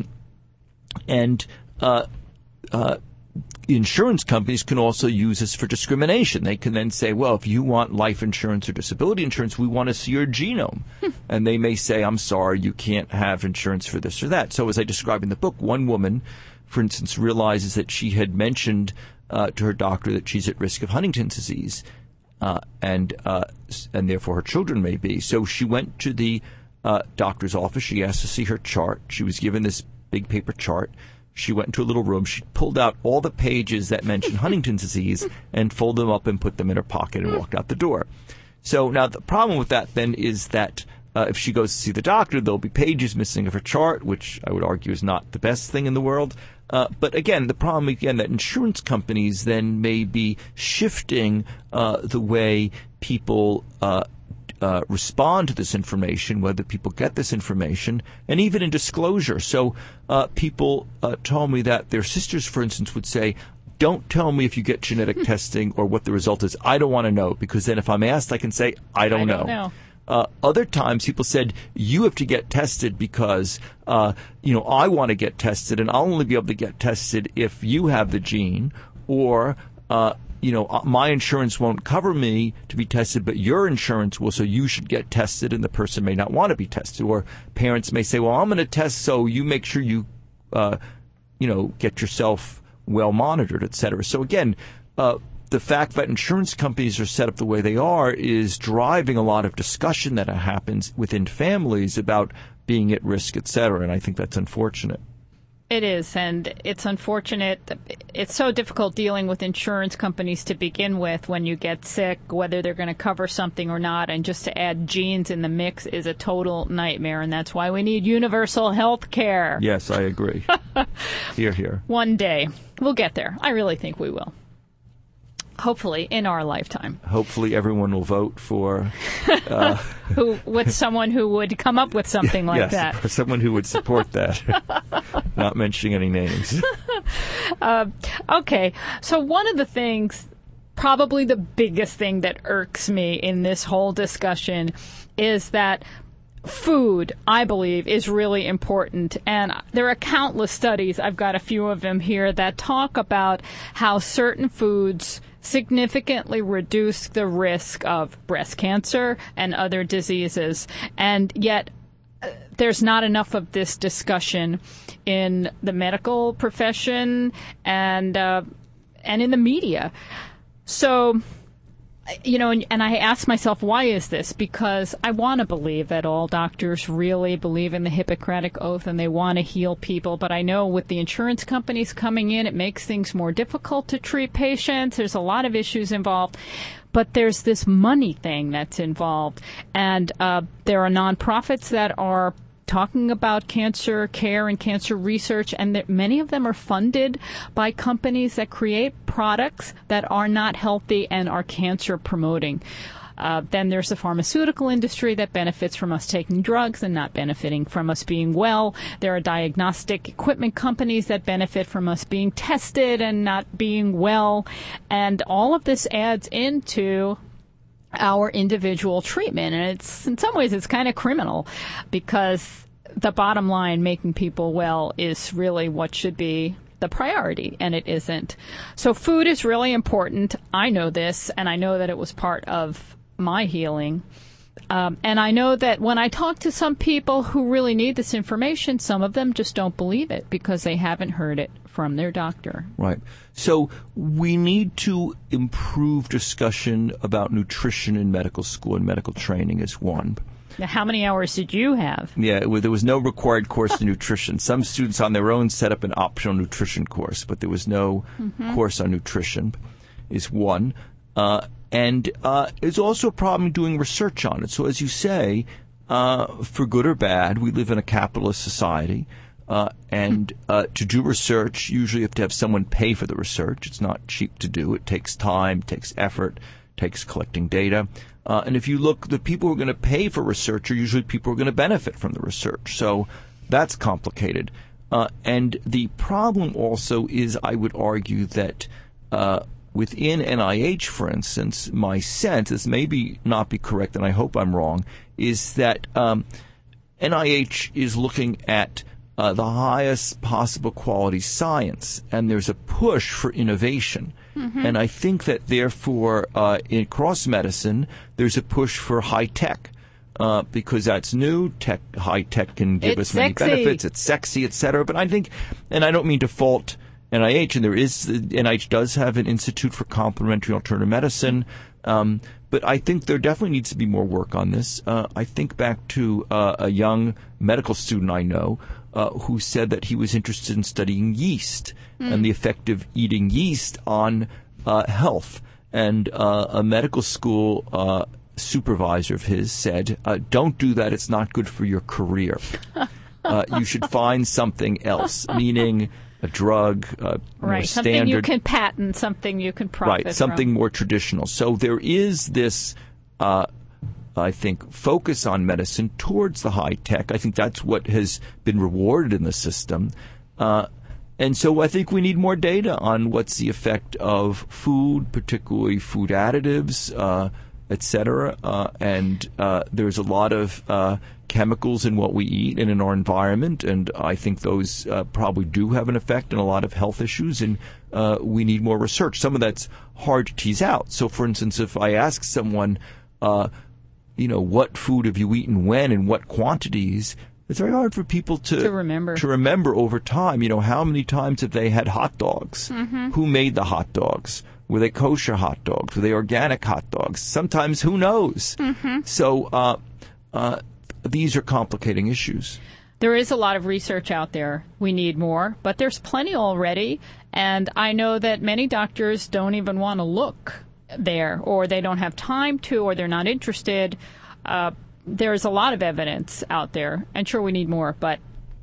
and uh, uh, insurance companies can also use this for discrimination. They can then say, well, if you want life insurance or disability insurance, we want to see your genome. And they may say, I'm sorry, you can't have insurance for this or that. So as I describe in the book, one woman, for instance, realizes that she had mentioned uh, to her doctor that she's at risk of Huntington's disease, uh, and uh, and therefore her children may be. So she went to the uh, doctor's office. She asked to see her chart. She was given this big paper chart. She went into a little room. She pulled out all the pages that mentioned Huntington's disease and folded them up and put them in her pocket and walked out the door. So now the problem with that then is that uh, if she goes to see the doctor, there'll be pages missing of her chart, which I would argue is not the best thing in the world. Uh, but again, the problem again that insurance companies then may be shifting uh, the way people uh, Uh, respond to this information, whether people get this information, and even in disclosure. So uh, people uh, told me that their sisters, for instance, would say, don't tell me if you get genetic testing or what the result is. I don't want to know, because then if I'm asked, I can say, I don't I know. Don't know. Uh, other times people said, you have to get tested because, uh, you know, I want to get tested, and I'll only be able to get tested if you have the gene, or uh, you know, my insurance won't cover me to be tested, but your insurance will, so you should get tested, and the person may not want to be tested. Or parents may say, well, I'm going to test, so you make sure you, uh, you know, get yourself well monitored, et cetera. So again, uh, the fact that insurance companies are set up the way they are is driving a lot of discussion that happens within families about being at risk, et cetera. And I think that's unfortunate. It is, and it's unfortunate. It's so difficult dealing with insurance companies to begin with when you get sick, whether they're going to cover something or not, and just to add genes in the mix is a total nightmare, and that's why we need universal health care. Yes, I agree. Hear, hear. One day. We'll get there. I really think we will. Hopefully, in our lifetime. Hopefully, everyone will vote for uh, who, with someone who would come up with something like yes, that. Yes, someone who would support that. Not mentioning any names. uh, okay, so one of the things, probably the biggest thing that irks me in this whole discussion, is that food, I believe, is really important. And there are countless studies, I've got a few of them here, that talk about how certain foods significantly reduce the risk of breast cancer and other diseases. And yet uh, there's not enough of this discussion in the medical profession and uh, and in the media. So, you know, and, and I ask myself, why is this? Because I want to believe that all doctors really believe in the Hippocratic Oath and they want to heal people. But I know with the insurance companies coming in, it makes things more difficult to treat patients. There's a lot of issues involved. But there's this money thing that's involved. And uh, there are nonprofits that are talking about cancer care and cancer research, and that many of them are funded by companies that create products that are not healthy and are cancer promoting. Uh, then there's the pharmaceutical industry that benefits from us taking drugs and not benefiting from us being well. There are diagnostic equipment companies that benefit from us being tested and not being well. And all of this adds into our individual treatment. And it's, in some ways, it's kind of criminal, because the bottom line, making people well, is really what should be the priority, and it isn't. So food is really important. I know this, and I know that it was part of my healing. Um, and I know that when I talk to some people who really need this information, some of them just don't believe it because they haven't heard it from their doctor. Right. So we need to improve discussion about nutrition in medical school and medical training is one. Now, how many hours did you have? Yeah, there was no required course in nutrition. Some students on their own set up an optional nutrition course, but there was no mm-hmm. course on nutrition is one. Uh, and uh, it's also a problem doing research on it. So as you say, uh, for good or bad, we live in a capitalist society. Uh, and uh, to do research, usually you have to have someone pay for the research. It's not cheap to do. It takes time, takes effort, takes collecting data. Uh, and if you look, the people who are going to pay for research are usually people who are going to benefit from the research. So that's complicated. Uh, and the problem also is, I would argue, that uh, within N I H, for instance, my sense, this may be not be correct, and I hope I'm wrong, is that um, N I H is looking at uh, the highest possible quality science, and there's a push for innovation. Mm-hmm. And I think that, therefore, uh, in cross medicine, there's a push for high tech, uh, because that's new. Tech, high tech can give it's us many sexy. benefits. It's sexy, et cetera. But I think, and I don't mean to fault N I H, and there is, N I H does have an Institute for Complementary Alternative Medicine. Um, but I think there definitely needs to be more work on this. Uh, I think back to uh, a young medical student I know uh, who said that he was interested in studying yeast mm. and the effect of eating yeast on uh, health. And uh, a medical school uh, supervisor of his said, uh, don't do that. It's not good for your career. uh, you should find something else, meaning a drug, uh, right, more something standard. you can patent, something you can profit Right, something from. more traditional. So there is this, uh, I think, focus on medicine towards the high tech. I think that's what has been rewarded in the system. Uh, and so I think we need more data on what's the effect of food, particularly food additives, uh, et cetera. Uh, and uh, there's a lot of uh, chemicals in what we eat and in our environment, and I think those uh, probably do have an effect on a lot of health issues, and uh, we need more research. Some of that's hard to tease out. So, for instance, if I ask someone, uh, you know, what food have you eaten when and what quantities, it's very hard for people to, to remember. to remember over time. You know, how many times have they had hot dogs? Mm-hmm. Who made the hot dogs? Were they kosher hot dogs? Were they organic hot dogs? Sometimes, who knows? Mm-hmm. So, uh, uh, these are complicating issues. There is a lot of research out there. We need more, but there's plenty already. And I know that many doctors don't even want to look there, or they don't have time to, or they're not interested. Uh, there's a lot of evidence out there, and sure, we need more, but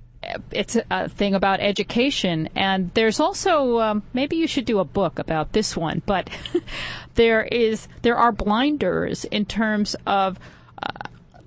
it's a thing about education. And there's also, um, maybe you should do a book about this one, but there is, there are blinders in terms of uh,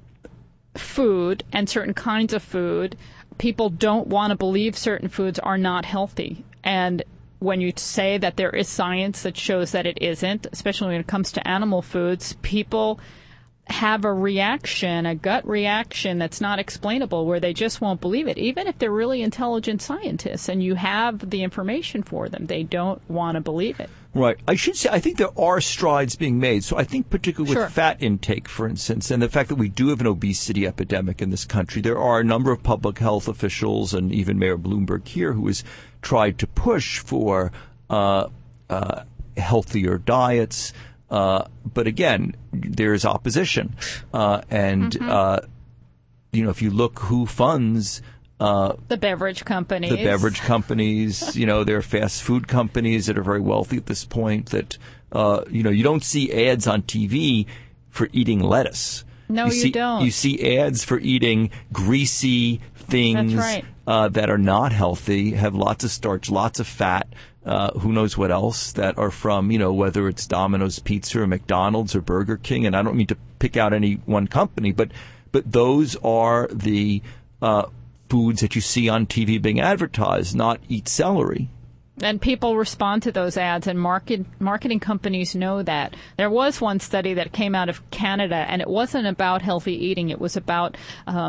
food and certain kinds of food. People don't want to believe certain foods are not healthy. And when you say that there is science that shows that it isn't, especially when it comes to animal foods, people have a reaction, a gut reaction that's not explainable, where they just won't believe it. Even if they're really intelligent scientists and you have the information for them, they don't want to believe it. Right. I should say, I think there are strides being made. So I think particularly with sure. fat intake, for instance, and the fact that we do have an obesity epidemic in this country, there are a number of public health officials and even Mayor Bloomberg here who has tried to push for uh, uh, healthier diets. Uh, but again, there is opposition. Uh, and, mm-hmm. uh, you know, if you look who funds Uh, the beverage companies. The beverage companies, you know, there are fast food companies that are very wealthy at this point that, uh, you know, you don't see ads on T V for eating lettuce. No, you, you see, don't. You see ads for eating greasy things That's right. uh, that are not healthy, have lots of starch, lots of fat, uh, who knows what else, that are from, you know, whether it's Domino's Pizza or McDonald's or Burger King. And I don't mean to pick out any one company, but, but those are the, uh, foods that you see on T V being advertised, not eat celery. And people respond to those ads, and market, marketing companies know that. There was one study that came out of Canada, and it wasn't about healthy eating. It was about um,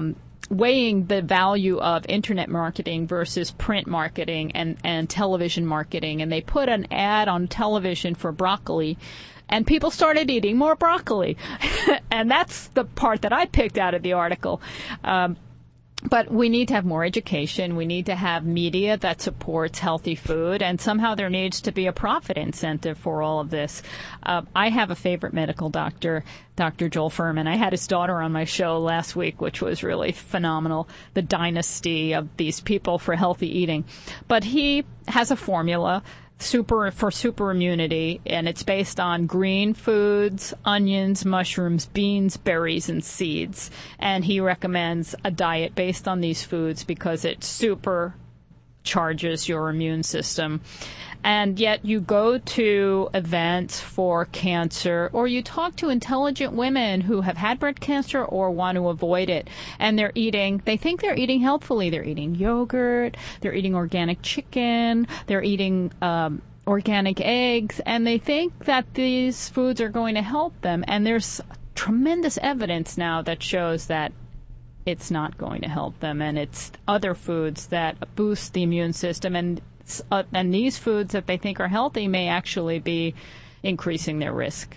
weighing the value of internet marketing versus print marketing and, and television marketing. And they put an ad on television for broccoli, and people started eating more broccoli. And that's the part that I picked out of the article. Um, But we need to have more education. We need to have media that supports healthy food, and somehow there needs to be a profit incentive for all of this. Uh, I have a favorite medical doctor, Doctor Joel Fuhrman. I had his daughter on my show last week, which was really phenomenal, the dynasty of these people for healthy eating. But he has a formula super for super immunity, and it's based on green foods, onions, mushrooms, beans, berries, and seeds. And he recommends a diet based on these foods because it super charges your immune system. And yet you go to events for cancer, or you talk to intelligent women who have had breast cancer or want to avoid it, and they're eating, they think they're eating healthfully. They're eating yogurt, they're eating organic chicken, they're eating um, organic eggs, and they think that these foods are going to help them. And there's tremendous evidence now that shows that it's not going to help them, and it's other foods that boost the immune system, and uh, and these foods that they think are healthy may actually be increasing their risk.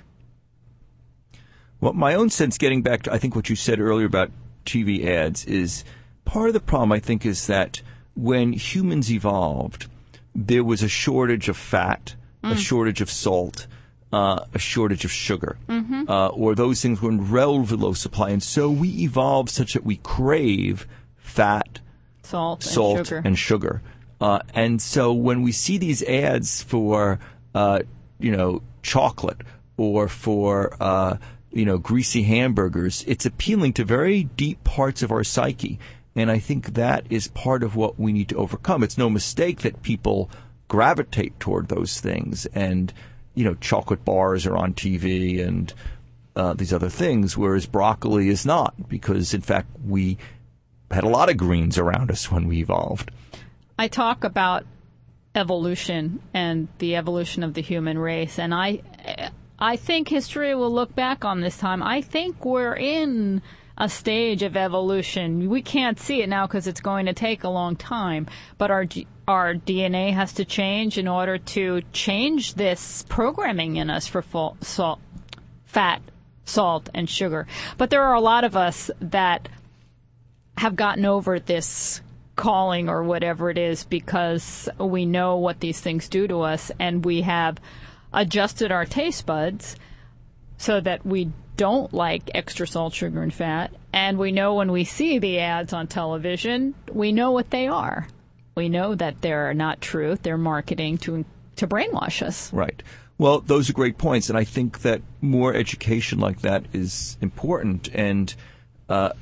Well, my own sense, getting back to I think what you said earlier about T V ads, is part of the problem, I think, is that when humans evolved, there was a shortage of fat, mm. a shortage of salt, Uh, a shortage of sugar, mm-hmm. uh, or those things were in relatively low supply. And so we evolved such that we crave fat, salt, salt and sugar. And, sugar. Uh, and so when we see these ads for, uh, you know, chocolate or for, uh, you know, greasy hamburgers, it's appealing to very deep parts of our psyche. And I think that is part of what we need to overcome. It's no mistake that people gravitate toward those things, and you know, chocolate bars are on T V and uh, these other things, whereas broccoli is not, because, in fact, we had a lot of greens around us when we evolved. I talk about evolution and the evolution of the human race, and I, I think history will look back on this time. I think we're in a stage of evolution. We can't see it now because it's going to take a long time, but our our D N A has to change in order to change this programming in us for full salt, fat, salt, and sugar. But there are a lot of us that have gotten over this calling or whatever it is because we know what these things do to us, and we have adjusted our taste buds so that we don't like extra salt, sugar, and fat. And we know when we see the ads on television, we know what they are. We know that they're not truth. They're marketing to to brainwash us. Right. Well, those are great points. And I think that more education like that is important and uh,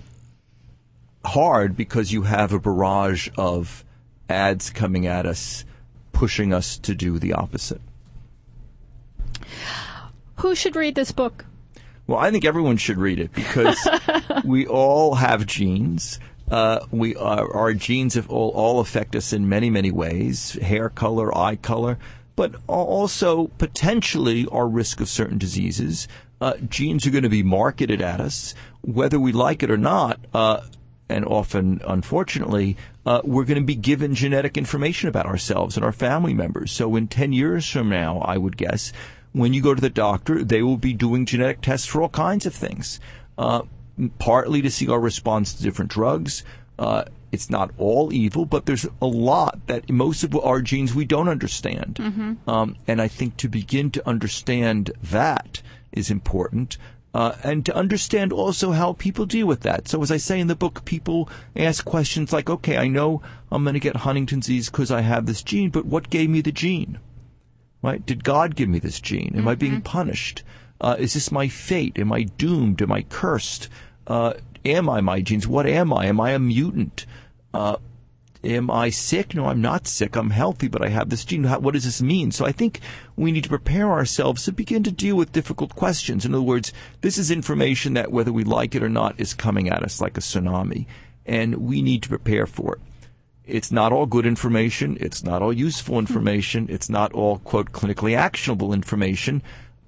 hard because you have a barrage of ads coming at us, pushing us to do the opposite. Who should read this book? Well, I think everyone should read it because we all have genes. Uh, we are, our genes have all, all affect us in many, many ways, hair color, eye color, but also potentially our risk of certain diseases. Uh, genes are going to be marketed at us, whether we like it or not, uh, and often, unfortunately, uh, we're going to be given genetic information about ourselves and our family members. So in ten years from now, I would guess, when you go to the doctor, they will be doing genetic tests for all kinds of things, uh, partly to see our response to different drugs. Uh, it's not all evil, but there's a lot that most of our genes we don't understand. Mm-hmm. Um, and I think to begin to understand that is important, uh, and to understand also how people deal with that. So as I say in the book, people ask questions like, okay, I know I'm going to get Huntington's disease because I have this gene, but what gave me the gene? Right? Did God give me this gene? Am mm-hmm. I being punished? Uh, is this my fate? Am I doomed? Am I cursed? Uh, am I my genes? What am I? Am I a mutant? Uh, am I sick? No, I'm not sick. I'm healthy, but I have this gene. How, what does this mean? So I think we need to prepare ourselves to begin to deal with difficult questions. In other words, this is information that, whether we like it or not, is coming at us like a tsunami, and we need to prepare for it. It's not all good information. It's not all useful information. It's not all, quote, clinically actionable information.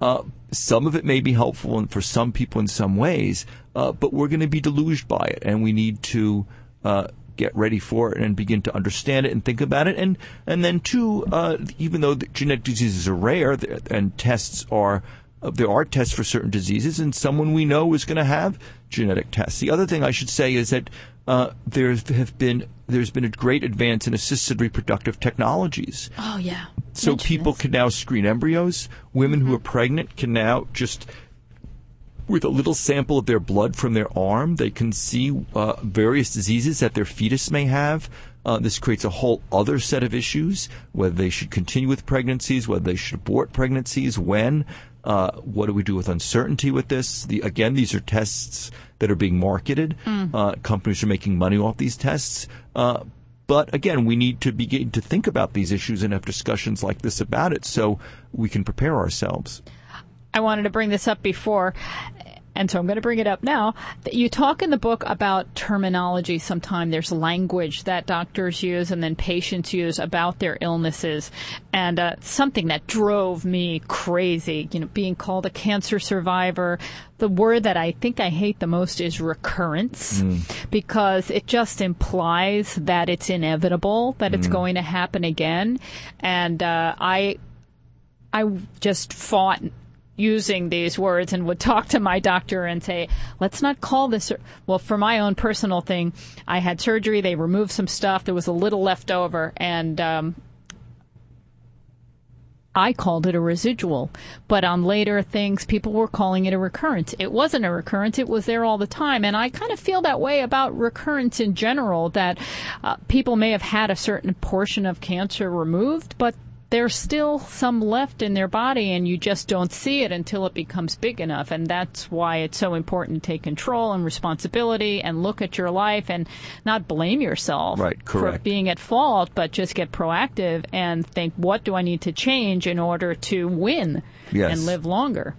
Uh, some of it may be helpful and for some people in some ways, uh, but we're going to be deluged by it, and we need to uh, get ready for it and begin to understand it and think about it. And and then, too, uh, even though the genetic diseases are rare and tests are, uh, there are tests for certain diseases, and someone we know is going to have genetic tests. The other thing I should say is that uh, there have been there's been a great advance in assisted reproductive technologies. Oh, yeah. So Mention people this. can now screen embryos. Women Mm-hmm. who are pregnant can now just, with a little sample of their blood from their arm, they can see uh, various diseases that their fetus may have. Uh, this creates a whole other set of issues, whether they should continue with pregnancies, whether they should abort pregnancies, when. Uh, what do we do with uncertainty with this? The, again, these are tests that are being marketed. Mm. Uh, companies are making money off these tests. Uh, but again, we need to begin to think about these issues and have discussions like this about it so we can prepare ourselves. I wanted to bring this up before, and so I'm going to bring it up now. You talk in the book about terminology sometime. There's language that doctors use and then patients use about their illnesses. And uh, something that drove me crazy, you know, being called a cancer survivor. The word that I think I hate the most is recurrence, mm. because it just implies that it's inevitable, that mm. it's going to happen again. And uh, I, I just fought using these words and would talk to my doctor and say, let's not call this. Well, for my own personal thing, I had surgery. They removed some stuff. There was a little left over. And um, I called it a residual. But on later things, people were calling it a recurrence. It wasn't a recurrence. It was there all the time. And I kind of feel that way about recurrence in general, that uh, people may have had a certain portion of cancer removed, but there's still some left in their body, and you just don't see it until it becomes big enough. And that's why it's so important to take control and responsibility and look at your life and not blame yourself right, correct. for being at fault, but just get proactive and think, what do I need to change in order to win yes. and live longer?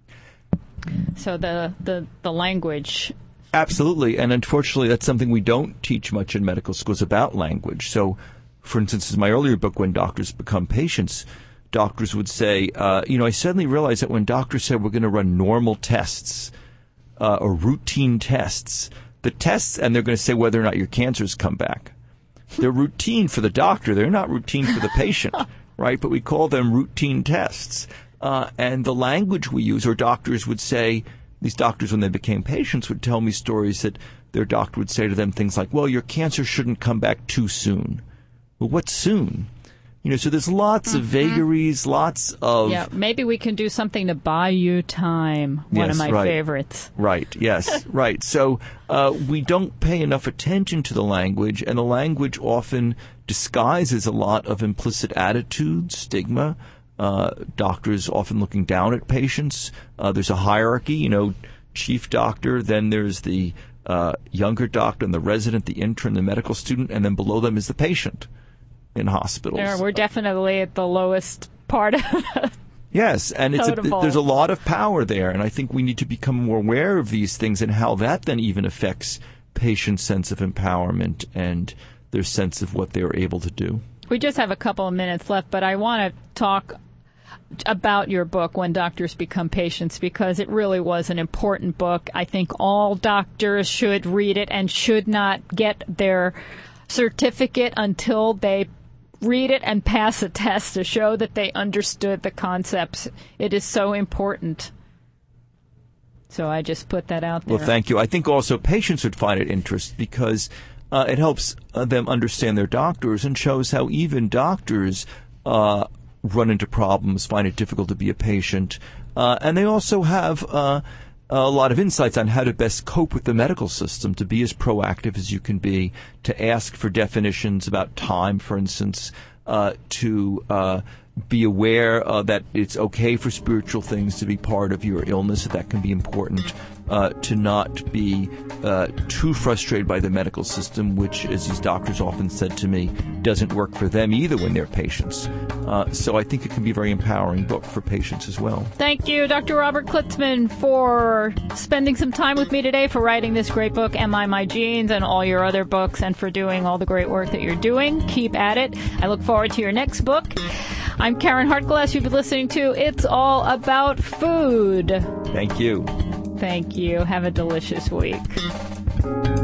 So the, the, the language. Absolutely. And unfortunately, that's something we don't teach much in medical schools about language. So, for instance, in my earlier book, When Doctors Become Patients, doctors would say, uh, you know, I suddenly realized that when doctors said we're going to run normal tests uh, or routine tests, the tests, and they're going to say whether or not your cancers come back. They're routine for the doctor. They're not routine for the patient, right? But we call them routine tests. Uh, and the language we use, or doctors would say, these doctors, when they became patients, would tell me stories that their doctor would say to them things like, well, your cancer shouldn't come back too soon. Well, what's soon? You know, so there's lots mm-hmm. of vagaries, lots of... Yeah, maybe we can do something to buy you time, one yes, of my right. favorites. Right, yes, right. So uh, we don't pay enough attention to the language, and the language often disguises a lot of implicit attitudes, stigma. Uh, doctors often looking down at patients. Uh, there's a hierarchy, you know, chief doctor, then there's the uh, younger doctor and the resident, the intern, the medical student, and then below them is the patient. In hospitals. Yeah, we're definitely at the lowest part of it. Yes, and it's a, there's a lot of power there, and I think we need to become more aware of these things and how that then even affects patients' sense of empowerment and their sense of what they're able to do. We just have a couple of minutes left, but I want to talk about your book, When Doctors Become Patients, because it really was an important book. I think all doctors should read it and should not get their certificate until they read it and pass a test to show that they understood the concepts. It is so important. So I just put that out there. Well, thank you. I think also patients would find it interesting because uh, it helps uh, them understand their doctors and shows how even doctors uh, run into problems, find it difficult to be a patient. Uh, and they also have uh, a lot of insights on how to best cope with the medical system, to be as proactive as you can be, to ask for definitions about time, for instance, uh, to uh, be aware uh, that it's okay for spiritual things to be part of your illness, that that can be important, uh, to not be uh, too frustrated by the medical system, which, as these doctors often said to me, doesn't work for them either when they're patients. Uh, so I think it can be a very empowering book for patients as well. Thank you, Doctor Robert Klitzman, for spending some time with me today, for writing this great book, Am I My Genes, and all your other books, and for doing all the great work that you're doing. Keep at it. I look forward to your next book. I'm Karen Hartglass. You've been listening to It's All About Food. Thank you. Thank you. Have a delicious week.